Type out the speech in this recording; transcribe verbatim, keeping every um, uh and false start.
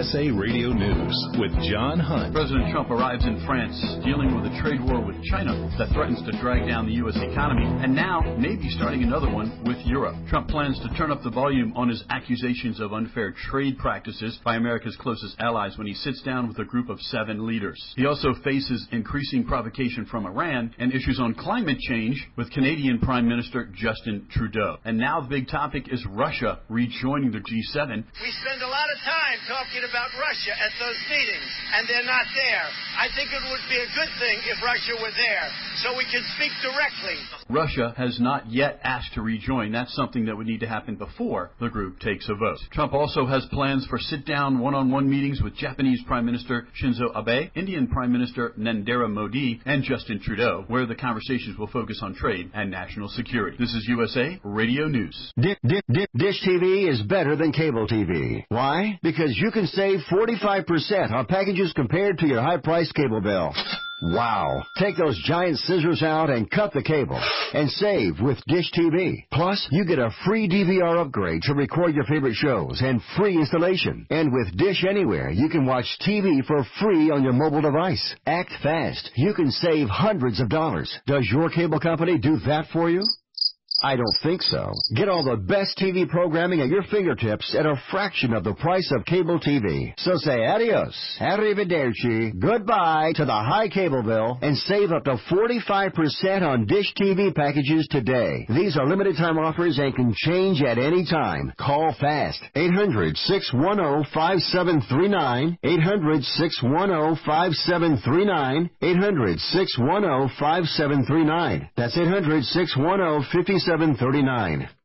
S A Radio News with John Hunt. President Trump arrives in France dealing with a trade war with China that threatens to drag down the U S economy, and now maybe starting another one with Europe. Trump plans to turn up the volume on his accusations of unfair trade practices by America's closest allies when he sits down with a group of seven leaders. He also faces increasing provocation from Iran and issues on climate change with Canadian Prime Minister Justin Trudeau. And now the big topic is Russia rejoining the G seven. We spend a lot of time talking about Russia at those meetings, and they're not there. I think it would be a good thing if Russia were there, so we can speak directly. Russia has not yet asked to rejoin. That's something that would need to happen before the group takes a vote. Trump also has plans for sit-down one-on-one meetings with Japanese Prime Minister Shinzo Abe, Indian Prime Minister Narendra Modi, and Justin Trudeau, where the conversations will focus on trade and national security. This is U S A Radio News. Dish, dish, dish T V is better than cable T V. Why? Because you can save forty-five percent on packages compared to your high-priced cable bill. Wow. Take those giant scissors out and cut the cable and save with Dish T V. Plus, you get a free D V R upgrade to record your favorite shows and free installation. And with Dish Anywhere, you can watch T V for free on your mobile device. Act fast. You can save hundreds of dollars. Does your cable company do that for you? I don't think so. Get all the best T V programming at your fingertips at a fraction of the price of cable T V. So say adios, arrivederci, goodbye to the high cable bill and save up to forty-five percent on Dish T V packages today. These are limited time offers and can change at any time. Call fast. eight hundred, six one zero, five seven three nine. eight hundred, six one zero, five seven three nine. eight hundred, six one zero, five seven three nine. That's eight hundred, six one zero, five seven three nine.